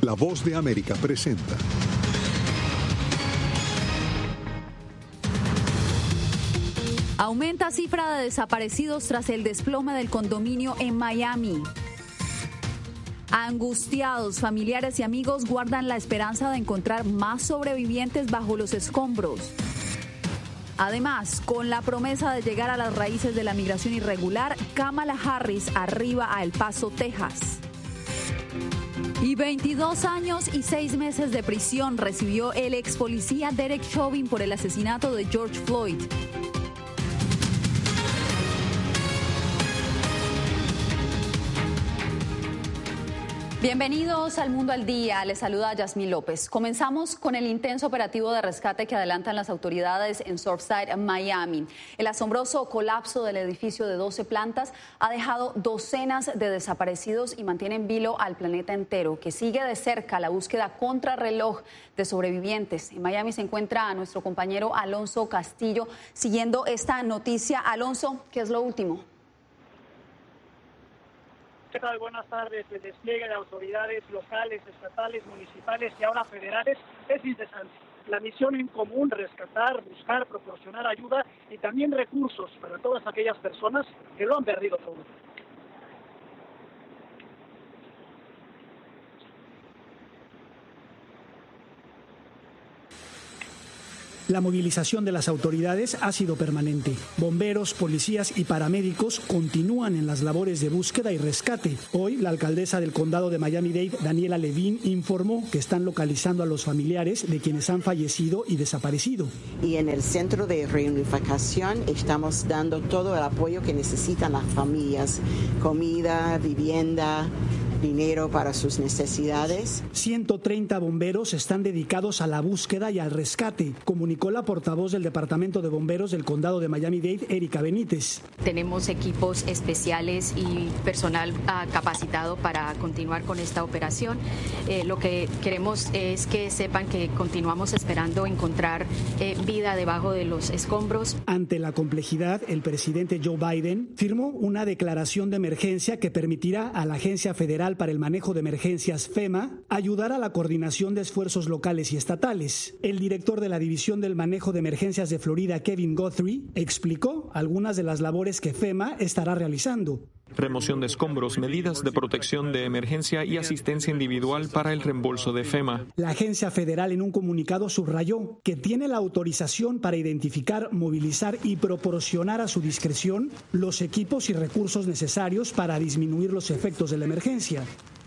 La Voz de América presenta. Aumenta cifra de desaparecidos tras el desplome del condominio en Miami. Angustiados, familiares y amigos guardan la esperanza de encontrar más sobrevivientes bajo los escombros. Además, con la promesa de llegar a las raíces de la migración irregular, Kamala Harris arriba a El Paso, Texas. Y 22 años y 6 meses de prisión recibió el ex policía Derek Chauvin por el asesinato de George Floyd. Bienvenidos al Mundo al Día, les saluda Yasmín López. Comenzamos con el intenso operativo de rescate que adelantan las autoridades en Surfside, Miami. El asombroso colapso del edificio de 12 plantas ha dejado docenas de desaparecidos y mantiene en vilo al planeta entero, que sigue de cerca la búsqueda contrarreloj de sobrevivientes. En Miami se encuentra nuestro compañero Alonso Castillo siguiendo esta noticia. Alonso, ¿qué es lo último? ¿Qué tal? Buenas tardes. El despliegue de autoridades locales, estatales, municipales y ahora federales es incesante. La misión en común, rescatar, buscar, proporcionar ayuda y también recursos para todas aquellas personas que lo han perdido todo. La movilización de las autoridades ha sido permanente. Bomberos, policías y paramédicos continúan en las labores de búsqueda y rescate. Hoy, la alcaldesa del condado de Miami-Dade, Daniela Levine, informó que están localizando a los familiares de quienes han fallecido y desaparecido. Y en el centro de reunificación estamos dando todo el apoyo que necesitan las familias: comida, vivienda, dinero para sus necesidades. 130 bomberos están dedicados a la búsqueda y al rescate, comunicó la portavoz del Departamento de Bomberos del Condado de Miami-Dade, Erika Benítez. Tenemos equipos especiales y personal capacitado para continuar con esta operación. Lo que queremos es que sepan que continuamos esperando encontrar vida debajo de los escombros. Ante la complejidad, el presidente Joe Biden firmó una declaración de emergencia que permitirá a la Agencia Federal para el Manejo de Emergencias, FEMA, ayudar a la coordinación de esfuerzos locales y estatales. El director de la División del Manejo de Emergencias de Florida, Kevin Guthrie, explicó algunas de las labores que FEMA estará realizando. Remoción de escombros, medidas de protección de emergencia y asistencia individual para el reembolso de FEMA. La agencia federal en un comunicado subrayó que tiene la autorización para identificar, movilizar y proporcionar a su discreción los equipos y recursos necesarios para disminuir los efectos de la emergencia.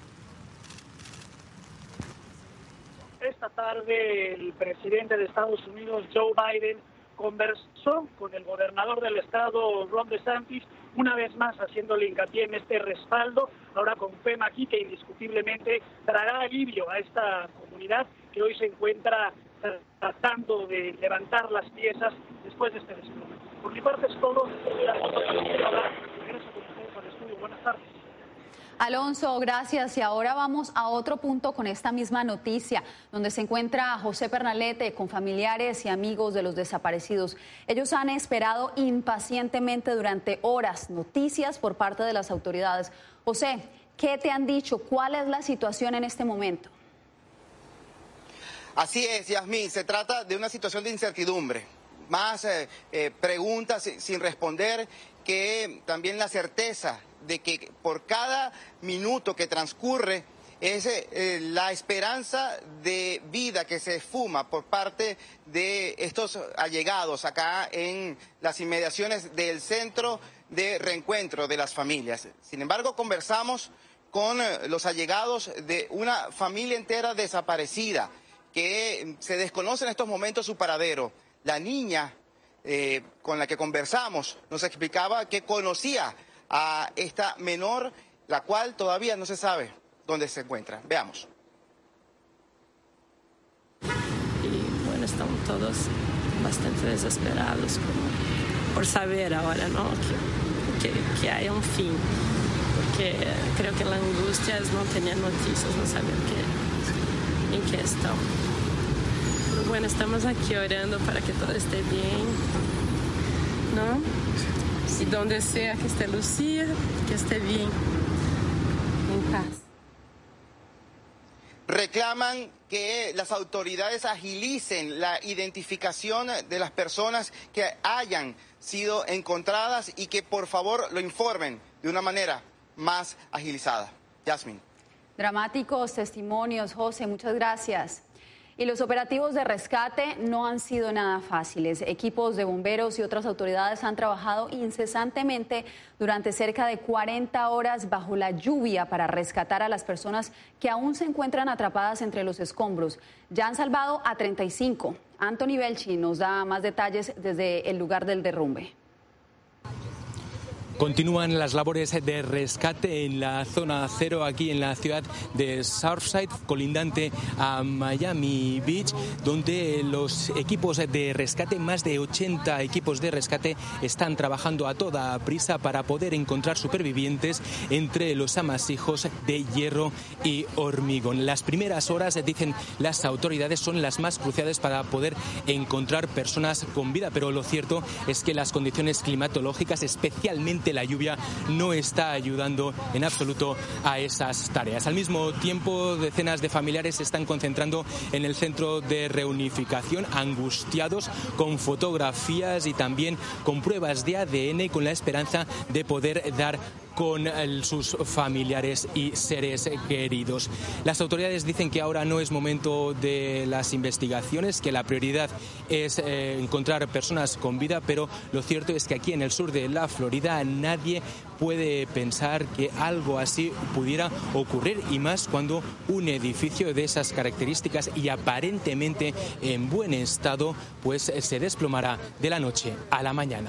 Esta tarde el presidente de Estados Unidos, Joe Biden, conversó con el gobernador del estado, Ron DeSantis, una vez más haciéndole hincapié en este respaldo, ahora con FEMA aquí, que indiscutiblemente dará alivio a esta comunidad que hoy se encuentra tratando de levantar las piezas después de este desplome. Por mi parte es todo. Regreso con ustedes al estudio. Buenas tardes. Alonso, gracias. Y ahora vamos a otro punto con esta misma noticia, donde se encuentra José Pernalete con familiares y amigos de los desaparecidos. Ellos han esperado impacientemente durante horas noticias por parte de las autoridades. José, ¿qué te han dicho? ¿Cuál es la situación en este momento? Así es, Yasmín, se trata de una situación de incertidumbre. Más preguntas sin responder, que también la certeza de que por cada minuto que transcurre es la esperanza de vida que se esfuma por parte de estos allegados acá en las inmediaciones del centro de reencuentro de las familias. Sin embargo, conversamos con los allegados de una familia entera desaparecida que se desconoce en estos momentos su paradero. La niña con la que conversamos nos explicaba que conocía a esta menor, la cual todavía no se sabe dónde se encuentra. Veamos. Y bueno, estamos todos bastante desesperados por saber ahora, ¿no? Que hay un fin. Porque creo que la angustia es no tener noticias, no saber en qué están. Pero bueno, estamos aquí orando para que todo esté bien, ¿no? Y donde sea que esté Lucía, que esté bien, en paz. reclaman que las autoridades agilicen la identificación de las personas que hayan sido encontradas y que por favor lo informen de una manera más agilizada. Yasmin. Dramáticos testimonios, José, muchas gracias. Y los operativos de rescate no han sido nada fáciles. Equipos de bomberos y otras autoridades han trabajado incesantemente durante cerca de 40 horas bajo la lluvia para rescatar a las personas que aún se encuentran atrapadas entre los escombros. Ya han salvado a 35. Anthony Belchi nos da más detalles desde el lugar del derrumbe. Continúan las labores de rescate en la zona cero aquí en la ciudad de Surfside, colindante a Miami Beach, donde los equipos de rescate, más de 80 equipos de rescate, están trabajando a toda prisa para poder encontrar supervivientes entre los amasijos de hierro y hormigón. Las primeras horas, dicen las autoridades, son las más cruciales para poder encontrar personas con vida, pero lo cierto es que las condiciones climatológicas, especialmente la lluvia, no está ayudando en absoluto a esas tareas. Al mismo tiempo, decenas de familiares se están concentrando en el centro de reunificación, angustiados, con fotografías y también con pruebas de ADN, con la esperanza de poder dar con sus familiares y seres queridos. Las autoridades dicen que ahora no es momento de las investigaciones, que la prioridad es encontrar personas con vida, pero lo cierto es que aquí en el sur de la Florida nadie puede pensar que algo así pudiera ocurrir, y más cuando un edificio de esas características y aparentemente en buen estado pues se desplomará de la noche a la mañana.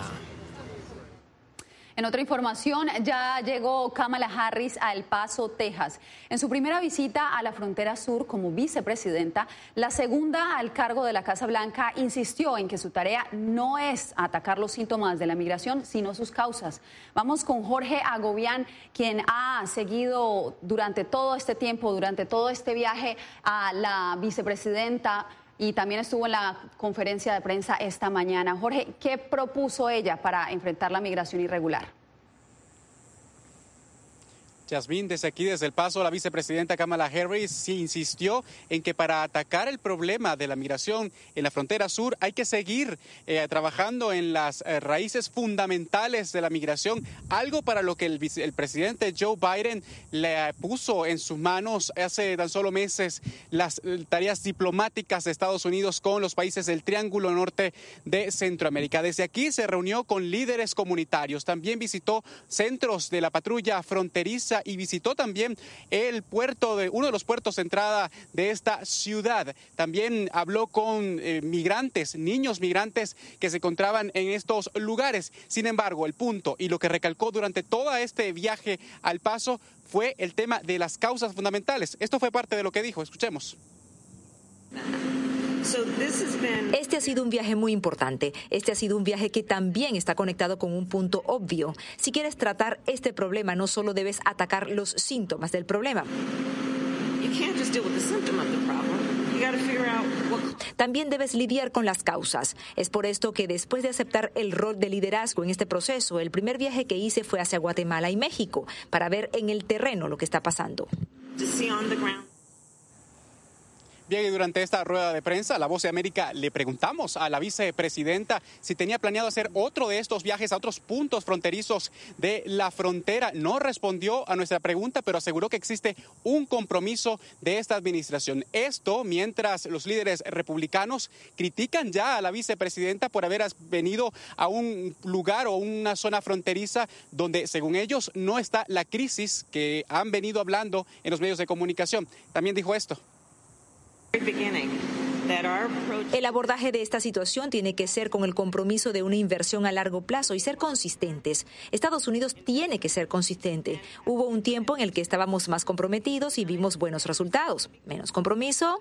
En otra información, ya llegó Kamala Harris a El Paso, Texas. En su primera visita a la frontera sur como vicepresidenta, la segunda al cargo de la Casa Blanca insistió en que su tarea no es atacar los síntomas de la migración, sino sus causas. Vamos con Jorge Agobián, quien ha seguido durante todo este tiempo, durante todo este viaje a la vicepresidenta, y también estuvo en la conferencia de prensa esta mañana. Jorge, ¿qué propuso ella para enfrentar la migración irregular? Yasmín, desde aquí, desde El Paso, la vicepresidenta Kamala Harris sí insistió en que para atacar el problema de la migración en la frontera sur hay que seguir trabajando en las raíces fundamentales de la migración, algo para lo que el presidente Joe Biden le puso en sus manos hace tan solo meses las tareas diplomáticas de Estados Unidos con los países del Triángulo Norte de Centroamérica. Desde aquí se reunió con líderes comunitarios, también visitó centros de la patrulla fronteriza y visitó también el puerto uno de los puertos de entrada de esta ciudad. También habló con niños migrantes que se encontraban en estos lugares. Sin embargo, el punto y lo que recalcó durante todo este viaje al Paso fue el tema de las causas fundamentales. Esto fue parte de lo que dijo. Escuchemos. Este ha sido un viaje muy importante. Este ha sido un viaje que también está conectado con un punto obvio. Si quieres tratar este problema, no solo debes atacar los síntomas del problema. También debes lidiar con las causas. Es por esto que después de aceptar el rol de liderazgo en este proceso, el primer viaje que hice fue hacia Guatemala y México para ver en el terreno lo que está pasando. Bien, y durante esta rueda de prensa, La Voz de América, le preguntamos a la vicepresidenta si tenía planeado hacer otro de estos viajes a otros puntos fronterizos de la frontera. No respondió a nuestra pregunta, pero aseguró que existe un compromiso de esta administración. Esto mientras los líderes republicanos critican ya a la vicepresidenta por haber venido a un lugar o una zona fronteriza donde, según ellos, no está la crisis que han venido hablando en los medios de comunicación. También dijo esto. El abordaje de esta situación tiene que ser con el compromiso de una inversión a largo plazo y ser consistentes. Estados Unidos tiene que ser consistente. Hubo un tiempo en el que estábamos más comprometidos y vimos buenos resultados. Menos compromiso.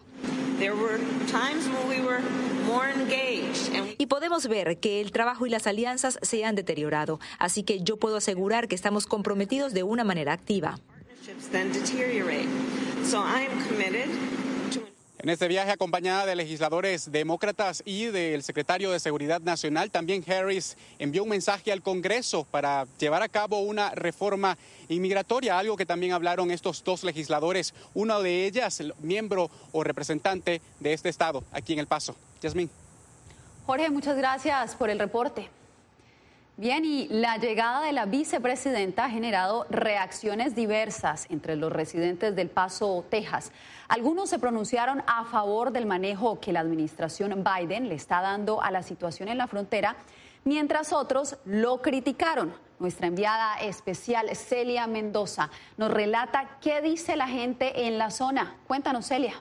Y podemos ver que el trabajo y las alianzas se han deteriorado. Así que yo puedo asegurar que estamos comprometidos de una manera activa. En este viaje, acompañada de legisladores demócratas y del secretario de Seguridad Nacional, también Harris envió un mensaje al Congreso para llevar a cabo una reforma inmigratoria, algo que también hablaron estos dos legisladores, una de ellas miembro o representante de este estado, aquí en El Paso. Yasmín. Jorge, muchas gracias por el reporte. Bien, y la llegada de la vicepresidenta ha generado reacciones diversas entre los residentes del Paso, Texas. Algunos se pronunciaron a favor del manejo que la administración Biden le está dando a la situación en la frontera, mientras otros lo criticaron. Nuestra enviada especial, Celia Mendoza, nos relata qué dice la gente en la zona. Cuéntanos, Celia.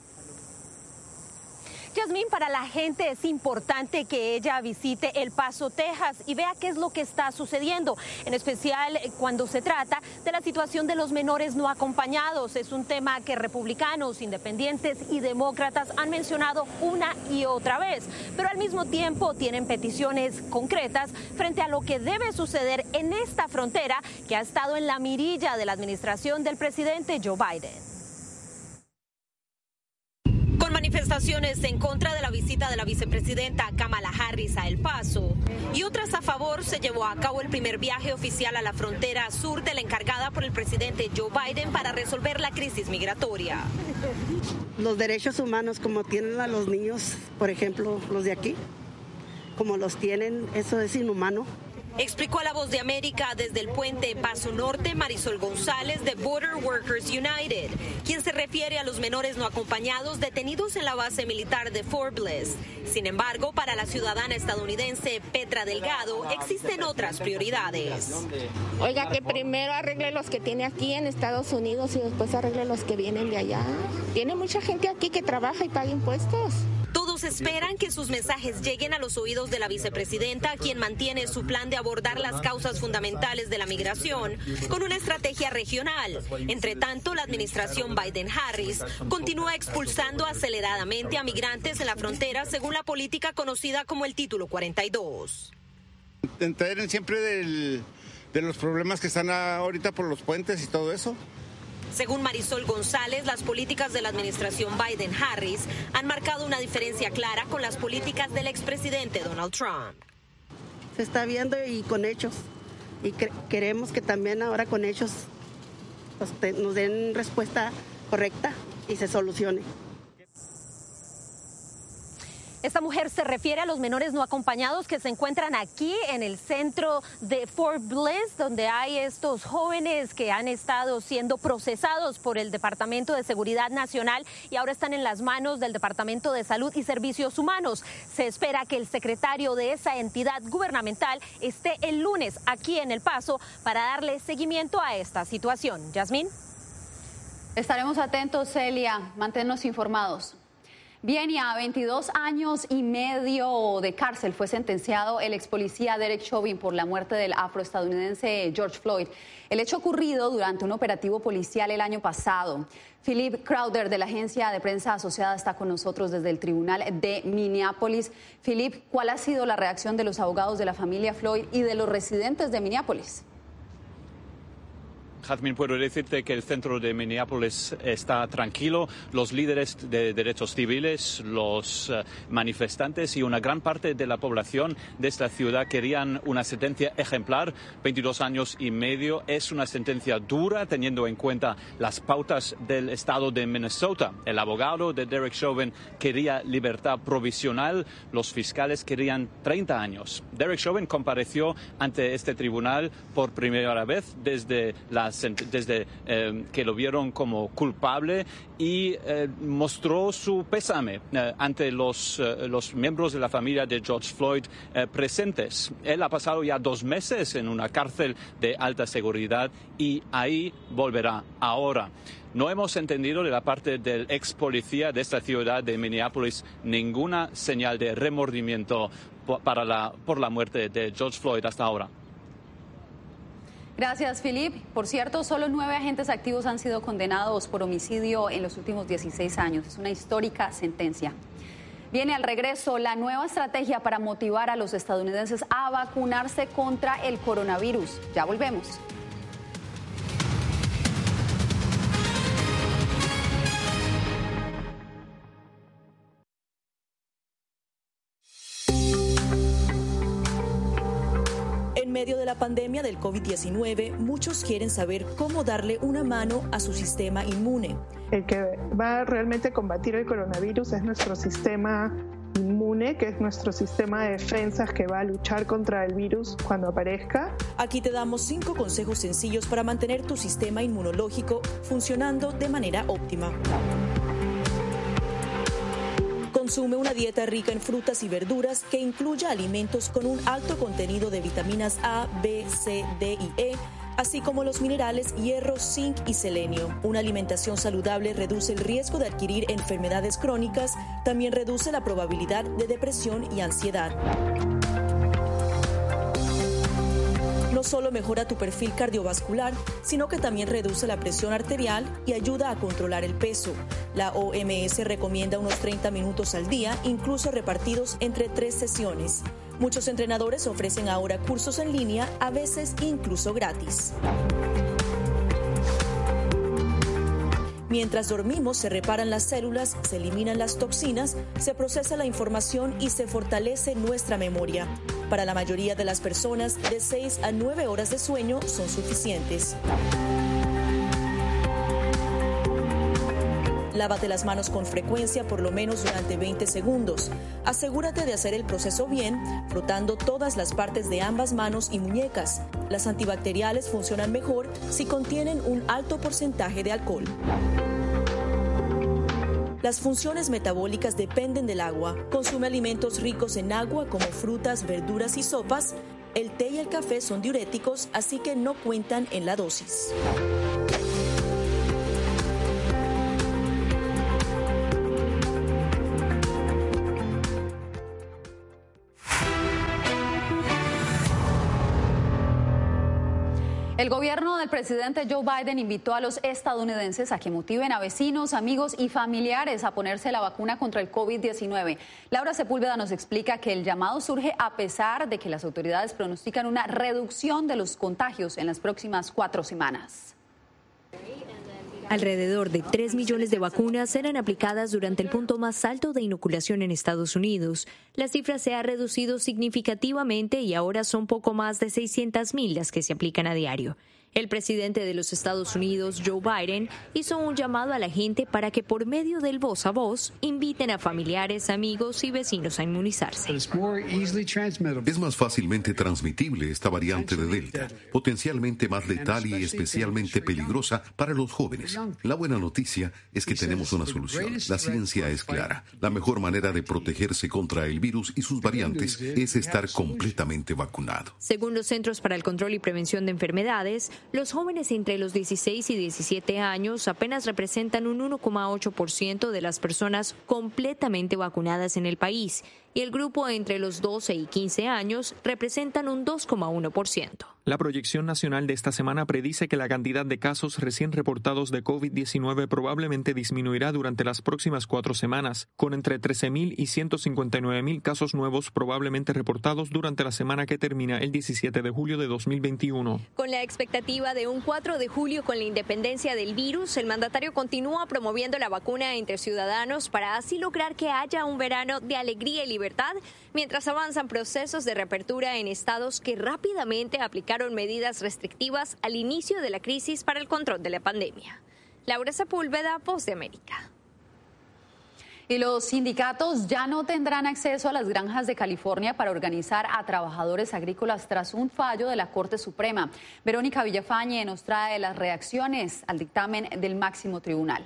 Yasmín, para la gente es importante que ella visite El Paso, Texas y vea qué es lo que está sucediendo, en especial cuando se trata de la situación de los menores no acompañados. Es un tema que republicanos, independientes y demócratas han mencionado una y otra vez, pero al mismo tiempo tienen peticiones concretas frente a lo que debe suceder en esta frontera que ha estado en la mirilla de la administración del presidente Joe Biden. Con manifestaciones en contra de la visita de la vicepresidenta Kamala Harris a El Paso y otras a favor, se llevó a cabo el primer viaje oficial a la frontera sur de la encargada por el presidente Joe Biden para resolver la crisis migratoria. Los derechos humanos como tienen a los niños, por ejemplo, los de aquí, como los tienen, eso es inhumano. Explicó a La Voz de América desde el puente Paso Norte Marisol González de Border Workers United, quien se refiere a los menores no acompañados detenidos en la base militar de Fort Bliss. Sin embargo, para la ciudadana estadounidense Petra Delgado existen otras prioridades. Oiga, que primero arregle los que tiene aquí en Estados Unidos y después arregle los que vienen de allá. Tiene mucha gente aquí que trabaja y paga impuestos. Todos esperan que sus mensajes lleguen a los oídos de la vicepresidenta, quien mantiene su plan de abordar las causas fundamentales de la migración con una estrategia regional. Entre tanto, la administración Biden-Harris continúa expulsando aceleradamente a migrantes en la frontera según la política conocida como el Título 42. Enteren siempre de los problemas que están ahorita por los puentes y todo eso. Según Marisol González, las políticas de la administración Biden-Harris han marcado una diferencia clara con las políticas del expresidente Donald Trump. Se está viendo y con hechos. Y queremos que también ahora con hechos nos den respuesta correcta y se solucione. Esta mujer se refiere a los menores no acompañados que se encuentran aquí en el centro de Fort Bliss, donde hay estos jóvenes que han estado siendo procesados por el Departamento de Seguridad Nacional y ahora están en las manos del Departamento de Salud y Servicios Humanos. Se espera que el secretario de esa entidad gubernamental esté el lunes aquí en El Paso para darle seguimiento a esta situación. Yasmín. Estaremos atentos, Celia. Manténnos informados. Bien, y a 22 años y medio de cárcel fue sentenciado el ex policía Derek Chauvin por la muerte del afroestadounidense George Floyd. El hecho ocurrido durante un operativo policial el año pasado. Philip Crowder, de la agencia de prensa asociada, está con nosotros desde el tribunal de Minneapolis. Philip, ¿cuál ha sido la reacción de los abogados de la familia Floyd y de los residentes de Minneapolis? Jazmín, puedo decirte que el centro de Minneapolis está tranquilo. Los líderes de derechos civiles, los manifestantes y una gran parte de la población de esta ciudad querían una sentencia ejemplar. 22 años y medio es una sentencia dura teniendo en cuenta las pautas del estado de Minnesota. El abogado de Derek Chauvin quería libertad provisional. Los fiscales querían 30 años. Derek Chauvin compareció ante este tribunal por primera vez desde que lo vieron como culpable y mostró su pésame ante los miembros de la familia de George Floyd presentes. Él ha pasado ya 2 meses en una cárcel de alta seguridad y ahí volverá ahora. No hemos entendido de la parte del ex policía de esta ciudad de Minneapolis ninguna señal de remordimiento por la muerte de George Floyd hasta ahora. Gracias, Philip. Por cierto, solo 9 agentes activos han sido condenados por homicidio en los últimos 16 años. Es una histórica sentencia. Viene al regreso la nueva estrategia para motivar a los estadounidenses a vacunarse contra el coronavirus. Ya volvemos. En medio de la pandemia del COVID-19, muchos quieren saber cómo darle una mano a su sistema inmune. El que va realmente a combatir el coronavirus es nuestro sistema inmune, que es nuestro sistema de defensas que va a luchar contra el virus cuando aparezca. Aquí te damos 5 consejos sencillos para mantener tu sistema inmunológico funcionando de manera óptima. Consume una dieta rica en frutas y verduras que incluya alimentos con un alto contenido de vitaminas A, B, C, D y E, así como los minerales hierro, zinc y selenio. Una alimentación saludable reduce el riesgo de adquirir enfermedades crónicas, también reduce la probabilidad de depresión y ansiedad. No solo mejora tu perfil cardiovascular, sino que también reduce la presión arterial y ayuda a controlar el peso. La OMS recomienda unos 30 minutos al día, incluso repartidos entre 3 sesiones. Muchos entrenadores ofrecen ahora cursos en línea, a veces incluso gratis. Mientras dormimos, se reparan las células, se eliminan las toxinas, se procesa la información y se fortalece nuestra memoria. Para la mayoría de las personas, de 6 a 9 horas de sueño son suficientes. Lávate las manos con frecuencia, por lo menos durante 20 segundos. Asegúrate de hacer el proceso bien, frotando todas las partes de ambas manos y muñecas. Las antibacteriales funcionan mejor si contienen un alto porcentaje de alcohol. Las funciones metabólicas dependen del agua. Consume alimentos ricos en agua como frutas, verduras y sopas. El té y el café son diuréticos, así que no cuentan en la dosis. El gobierno del presidente Joe Biden invitó a los estadounidenses a que motiven a vecinos, amigos y familiares a ponerse la vacuna contra el COVID-19. Laura Sepúlveda nos explica que el llamado surge a pesar de que las autoridades pronostican una reducción de los contagios en las próximas 4 semanas. Alrededor de 3 millones de vacunas serán aplicadas durante el punto más alto de inoculación en Estados Unidos. La cifra se ha reducido significativamente y ahora son poco más de 600,000 las que se aplican a diario. El presidente de los Estados Unidos, Joe Biden, hizo un llamado a la gente para que por medio del voz a voz inviten a familiares, amigos y vecinos a inmunizarse. Es más fácilmente transmitible esta variante de Delta, potencialmente más letal y especialmente peligrosa para los jóvenes. La buena noticia es que tenemos una solución. La ciencia es clara. La mejor manera de protegerse contra el virus y sus variantes es estar completamente vacunado. Según los Centros para el Control y Prevención de Enfermedades, los jóvenes entre los 16 y 17 años apenas representan un 1,8% de las personas completamente vacunadas en el país y el grupo entre los 12 y 15 años representan un 2,1%. La proyección nacional de esta semana predice que la cantidad de casos recién reportados de COVID-19 probablemente disminuirá durante las próximas 4 semanas, con entre 13,000 y 159,000 casos nuevos probablemente reportados durante la semana que termina el 17 de julio de 2021. Con la expectativa de un 4 de julio con la independencia del virus, el mandatario continúa promoviendo la vacuna entre ciudadanos para así lograr que haya un verano de alegría y libertad, mientras avanzan procesos de reapertura en estados que rápidamente aplicaron medidas restrictivas al inicio de la crisis para el control de la pandemia. Laura Sepúlveda, Voz de América. Y los sindicatos ya no tendrán acceso a las granjas de California para organizar a trabajadores agrícolas tras un fallo de la Corte Suprema. Verónica Villafañe nos trae las reacciones al dictamen del máximo tribunal.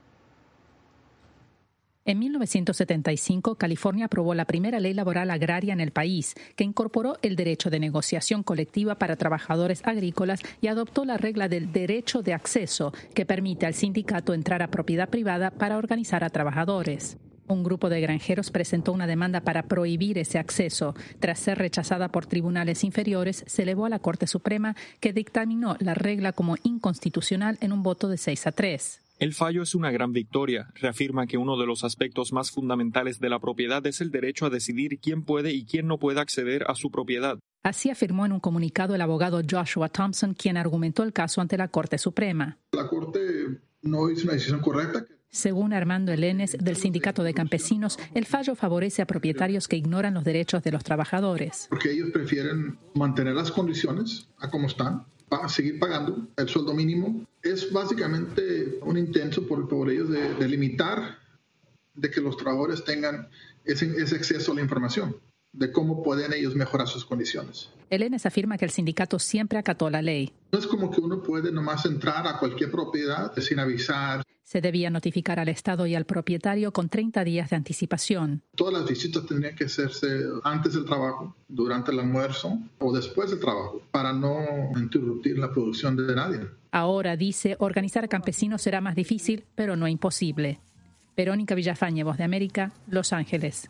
En 1975, California aprobó la primera ley laboral agraria en el país, que incorporó el derecho de negociación colectiva para trabajadores agrícolas y adoptó la regla del derecho de acceso, que permite al sindicato entrar a propiedad privada para organizar a trabajadores. Un grupo de granjeros presentó una demanda para prohibir ese acceso. Tras ser rechazada por tribunales inferiores, se elevó a la Corte Suprema, que dictaminó la regla como inconstitucional en un voto de 6-3. El fallo es una gran victoria. Reafirma que uno de los aspectos más fundamentales de la propiedad es el derecho a decidir quién puede y quién no puede acceder a su propiedad. Así afirmó en un comunicado el abogado Joshua Thompson, quien argumentó el caso ante la Corte Suprema. La Corte no hizo una decisión correcta. Según Armando Elenes, del Sindicato de Campesinos, el fallo favorece a propietarios que ignoran los derechos de los trabajadores. Porque ellos prefieren mantener las condiciones a como están, seguir pagando el sueldo mínimo. Es básicamente un intento por ellos de limitar de que los trabajadores tengan ese acceso a la información de cómo pueden ellos mejorar sus condiciones. Elenes afirma que el sindicato siempre acató la ley. No es como que uno puede nomás entrar a cualquier propiedad sin avisar. Se debía notificar al Estado y al propietario con 30 días de anticipación. Todas las visitas tendrían que hacerse antes del trabajo, durante el almuerzo o después del trabajo, para no interrumpir la producción de nadie. Ahora, dice, organizar a campesinos será más difícil, pero no imposible. Verónica Villafañe, Voz de América, Los Ángeles.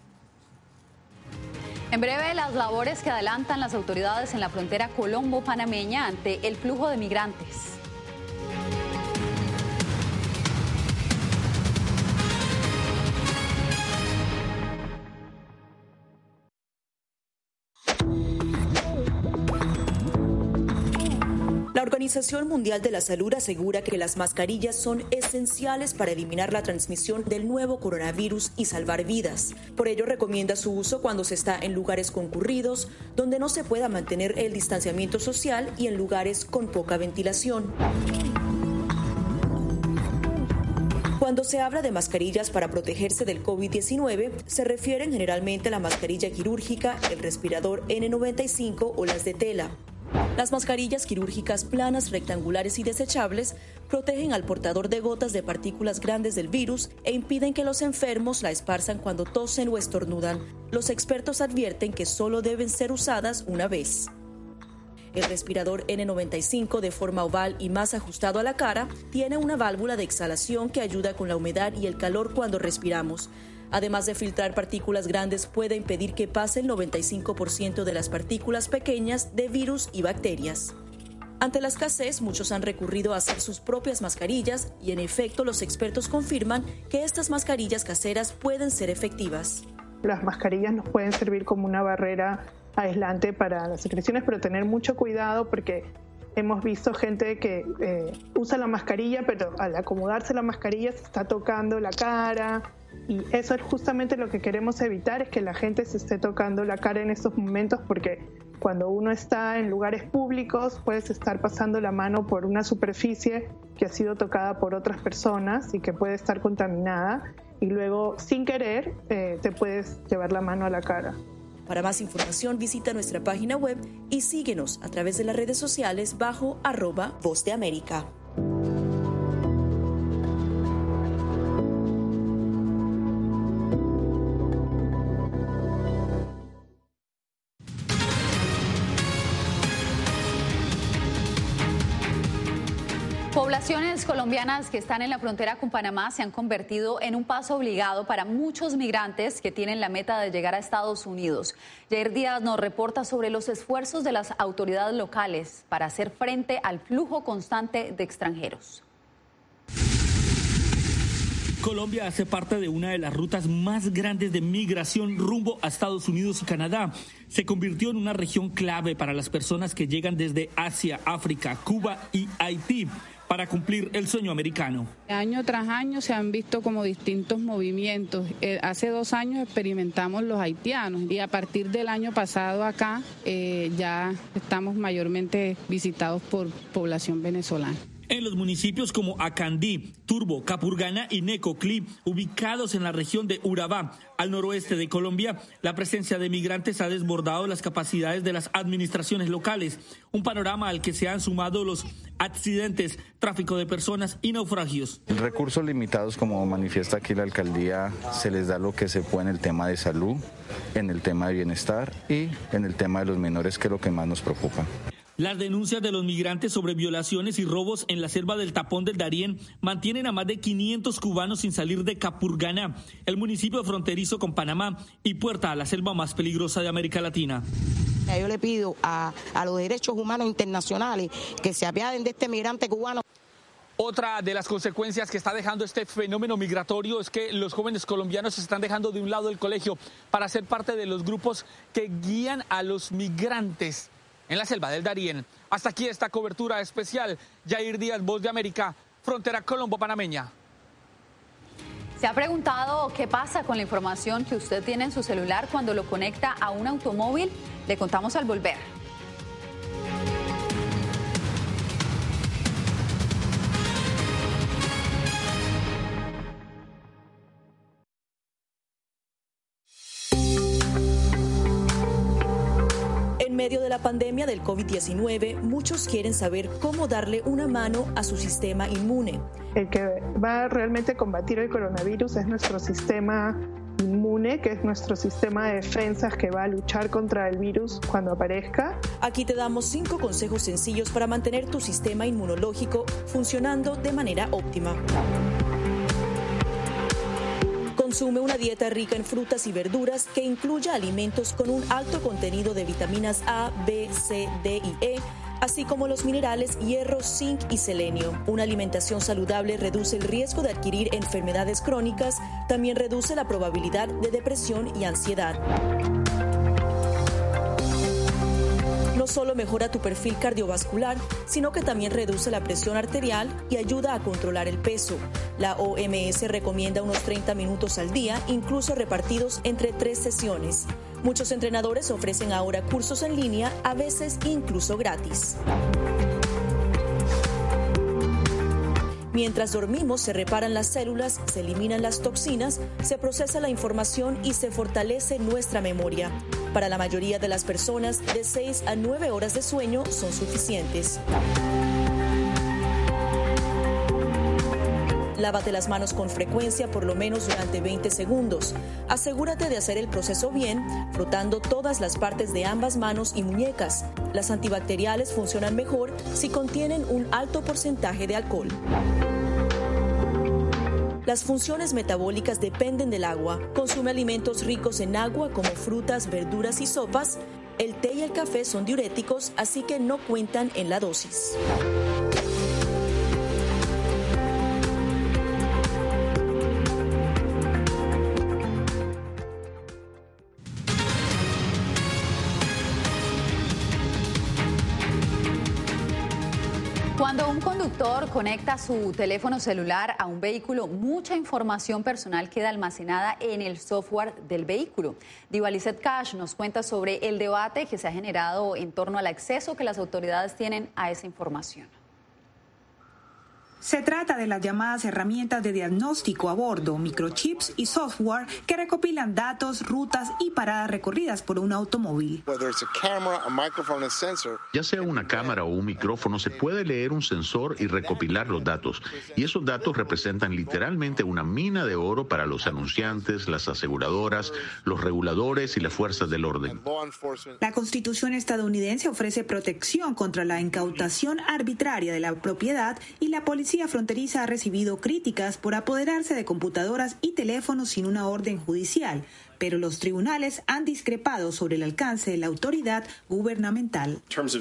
En breve, las labores que adelantan las autoridades en la frontera colombo-panameña ante el flujo de migrantes. La Organización Mundial de la Salud asegura que las mascarillas son esenciales para eliminar la transmisión del nuevo coronavirus y salvar vidas. Por ello, recomienda su uso cuando se está en lugares concurridos, donde no se pueda mantener el distanciamiento social y en lugares con poca ventilación. Cuando se habla de mascarillas para protegerse del COVID-19, se refieren generalmente a la mascarilla quirúrgica, el respirador N95 o las de tela. Las mascarillas quirúrgicas planas, rectangulares y desechables protegen al portador de gotas de partículas grandes del virus e impiden que los enfermos la esparzan cuando tosen o estornudan. Los expertos advierten que solo deben ser usadas una vez. El respirador N95, de forma oval y más ajustado a la cara, tiene una válvula de exhalación que ayuda con la humedad y el calor cuando respiramos. Además de filtrar partículas grandes, puede impedir que pase el 95% de las partículas pequeñas de virus y bacterias. Ante la escasez, muchos han recurrido a hacer sus propias mascarillas y, en efecto, los expertos confirman que estas mascarillas caseras pueden ser efectivas. Las mascarillas nos pueden servir como una barrera aislante para las secreciones, pero tener mucho cuidado porque hemos visto gente que usa la mascarilla, pero al acomodarse la mascarilla se está tocando la cara. Y eso es justamente lo que queremos evitar, es que la gente se esté tocando la cara en estos momentos, porque cuando uno está en lugares públicos puedes estar pasando la mano por una superficie que ha sido tocada por otras personas y que puede estar contaminada y luego sin querer te puedes llevar la mano a la cara. Para más información visita nuestra página web y síguenos a través de las redes sociales bajo @Voz de América. Poblaciones colombianas que están en la frontera con Panamá se han convertido en un paso obligado para muchos migrantes que tienen la meta de llegar a Estados Unidos. Jair Díaz nos reporta sobre los esfuerzos de las autoridades locales para hacer frente al flujo constante de extranjeros. Colombia hace parte de una de las rutas más grandes de migración rumbo a Estados Unidos y Canadá. Se convirtió en una región clave para las personas que llegan desde Asia, África, Cuba y Haití para cumplir el sueño americano. Año tras año se han visto como distintos movimientos. Hace 2 años experimentamos los haitianos y a partir del año pasado acá ya estamos mayormente visitados por población venezolana. En los municipios como Acandí, Turbo, Capurganá y Necoclí, ubicados en la región de Urabá, al noroeste de Colombia, la presencia de migrantes ha desbordado las capacidades de las administraciones locales, un panorama al que se han sumado los accidentes, tráfico de personas y naufragios. Recursos limitados, como manifiesta aquí la alcaldía, se les da lo que se puede en el tema de salud, en el tema de bienestar y en el tema de los menores, que es lo que más nos preocupa. Las denuncias de los migrantes sobre violaciones y robos en la selva del Tapón del Darién mantienen a más de 500 cubanos sin salir de Capurganá, el municipio fronterizo con Panamá y puerta a la selva más peligrosa de América Latina. Yo le pido a los derechos humanos internacionales que se apiaden de este migrante cubano. Otra de las consecuencias que está dejando este fenómeno migratorio es que los jóvenes colombianos se están dejando de un lado del colegio para ser parte de los grupos que guían a los migrantes en la selva del Darién. Hasta aquí esta cobertura especial. Jair Díaz, Voz de América, frontera colombo-panameña. ¿Se ha preguntado qué pasa con la información que usted tiene en su celular cuando lo conecta a un automóvil? Le contamos al volver. En medio de la pandemia del COVID-19, muchos quieren saber cómo darle una mano a su sistema inmune. El que va a realmente combatir el coronavirus es nuestro sistema inmune, que es nuestro sistema de defensas que va a luchar contra el virus cuando aparezca. Aquí te damos 5 consejos sencillos para mantener tu sistema inmunológico funcionando de manera óptima. Consume una dieta rica en frutas y verduras que incluya alimentos con un alto contenido de vitaminas A, B, C, D y E, así como los minerales hierro, zinc y selenio. Una alimentación saludable reduce el riesgo de adquirir enfermedades crónicas, también reduce la probabilidad de depresión y ansiedad. No solo mejora tu perfil cardiovascular, sino que también reduce la presión arterial y ayuda a controlar el peso. La OMS recomienda unos 30 minutos al día, incluso repartidos entre 3 sesiones. Muchos entrenadores ofrecen ahora cursos en línea, a veces incluso gratis. Mientras dormimos, se reparan las células, se eliminan las toxinas, se procesa la información y se fortalece nuestra memoria. Para la mayoría de las personas, de 6 a 9 horas de sueño son suficientes. Lávate las manos con frecuencia, por lo menos durante 20 segundos. Asegúrate de hacer el proceso bien, frotando todas las partes de ambas manos y muñecas. Las antibacteriales funcionan mejor si contienen un alto porcentaje de alcohol. Las funciones metabólicas dependen del agua. Consume alimentos ricos en agua como frutas, verduras y sopas. El té y el café son diuréticos, así que no cuentan en la dosis. Cuando un conductor conecta su teléfono celular a un vehículo, mucha información personal queda almacenada en el software del vehículo. Diva Lizeth Cash nos cuenta sobre el debate que se ha generado en torno al acceso que las autoridades tienen a esa información. Se trata de las llamadas herramientas de diagnóstico a bordo, microchips y software que recopilan datos, rutas y paradas recorridas por un automóvil. Ya sea una cámara o un micrófono, se puede leer un sensor y recopilar los datos. Y esos datos representan literalmente una mina de oro para los anunciantes, las aseguradoras, los reguladores y las fuerzas del orden. La Constitución estadounidense ofrece protección contra la incautación arbitraria de la propiedad y la policía fronteriza ha recibido críticas por apoderarse de computadoras y teléfonos sin una orden judicial, pero los tribunales han discrepado sobre el alcance de la autoridad gubernamental.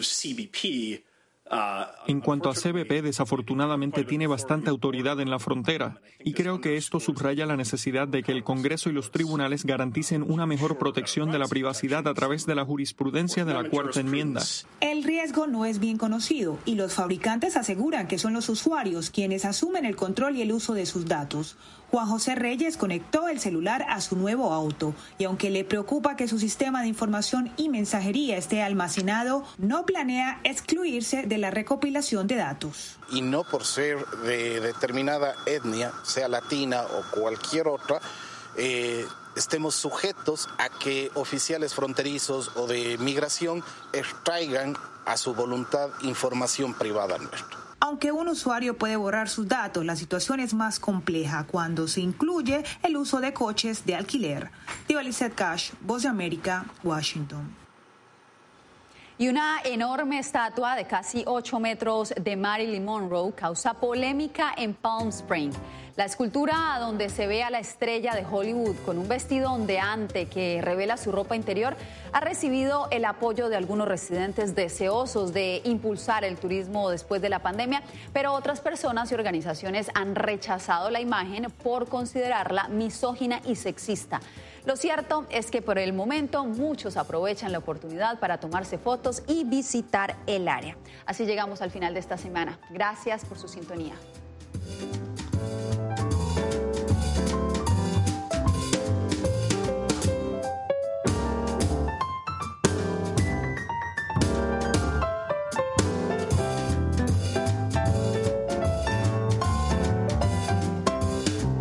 En cuanto a CBP, desafortunadamente tiene bastante autoridad en la frontera y creo que esto subraya la necesidad de que el Congreso y los tribunales garanticen una mejor protección de la privacidad a través de la jurisprudencia de la Cuarta Enmienda. El riesgo no es bien conocido y los fabricantes aseguran que son los usuarios quienes asumen el control y el uso de sus datos. Juan José Reyes conectó el celular a su nuevo auto y aunque le preocupa que su sistema de información y mensajería esté almacenado, no planea excluirse de la recopilación de datos. Y no por ser de determinada etnia, sea latina o cualquier otra, estemos sujetos a que oficiales fronterizos o de migración extraigan a su voluntad información privada nuestra. Aunque un usuario puede borrar sus datos, la situación es más compleja cuando se incluye el uso de coches de alquiler. Diva Lizeth Cash, Voz de América, Washington. Y una enorme estatua de casi 8 metros de Marilyn Monroe causa polémica en Palm Springs. La escultura donde se ve a la estrella de Hollywood con un vestido ondeante que revela su ropa interior ha recibido el apoyo de algunos residentes deseosos de impulsar el turismo después de la pandemia, pero otras personas y organizaciones han rechazado la imagen por considerarla misógina y sexista. Lo cierto es que por el momento muchos aprovechan la oportunidad para tomarse fotos y visitar el área. Así llegamos al final de esta semana. Gracias por su sintonía.